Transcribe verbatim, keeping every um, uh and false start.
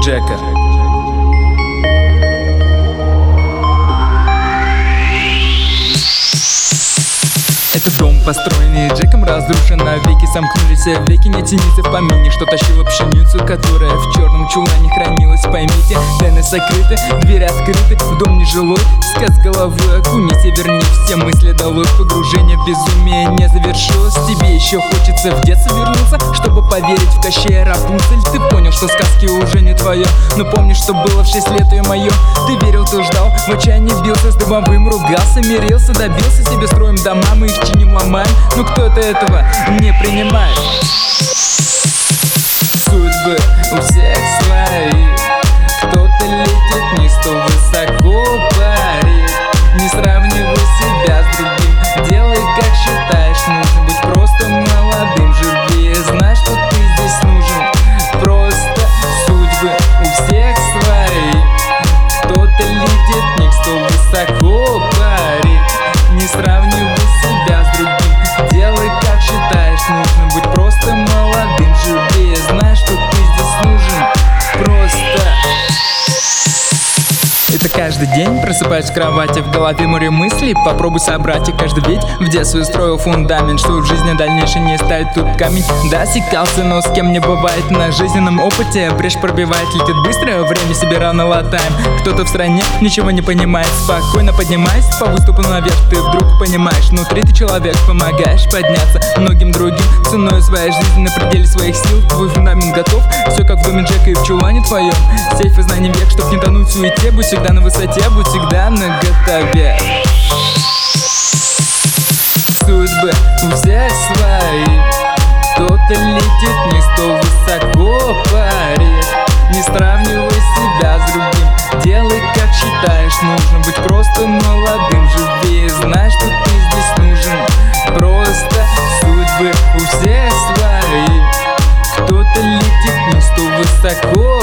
Джека. Этот дом, построенный Джеком, разрушен навеки. Сомкнулись веки, не тянется в помине, что тащила пшеницу, которая в черном чулане хранилась. Поймите, тайны сокрыты, двери открыты, в дом нежилой. Сказ головой окунись и верни все мысли долой. Погружение в безумие не завершилось. Тебе еще хочется в детство вернуться, чтобы поверить в Кощея Рапунцель. Ты понял, что сказки уже не твое, но помнишь, что было в шесть лет и мое. Ты верил, ты ждал, в отчаянии бился, с дымовым ругался, мирился, добился себе, строим дома, мы их чиним, ломаем. Но кто-то этого не принимает. Судьбы у всех свои. Кто-то летит вниз, кто высоко парит. Не сравнивай себя с другим, делай как считаешь нужно. Быть просто молодым, живи, знай, что ты здесь нужен. Просто судьбы у всех свои. Кто-то летит вниз, кто высоко парит. Не сравнивай себя с другим, делай как считаешь нужно. Быть просто молодым, живи, знай, что ты здесь нужен. Просто. Это каждый день просыпаюсь в кровати, в голове море мыслей. Попробуй собрать их каждый ведь в детстве строил фундамент, что в жизни дальнейшей не ставит тут камень. Да, секался, но с кем не бывает. На жизненном опыте брешь пробивает, летит быстро, время себе рано латаем. Кто-то в стране ничего не понимает, спокойно поднимайся по выступу наверх. Ты вдруг понимаешь, внутри ты человек, помогаешь подняться многим другим ценой своей жизни на пределе своих сил. Твой фундамент готов, все как в доме Джека и в чулане твоем. Сейф и знаний век, чтоб не тонуть в суете. Будь всегда на высоте, будь всегда наготове. Судьбы у всех свои. Кто-то летит вниз, кто высоко парит. Не сравнивай себя с другим, делай как считаешь нужно. Быть просто молодым, живи, знай, что ты здесь нужен. Просто судьбы у всех свои. Кто-то летит вниз, кто высоко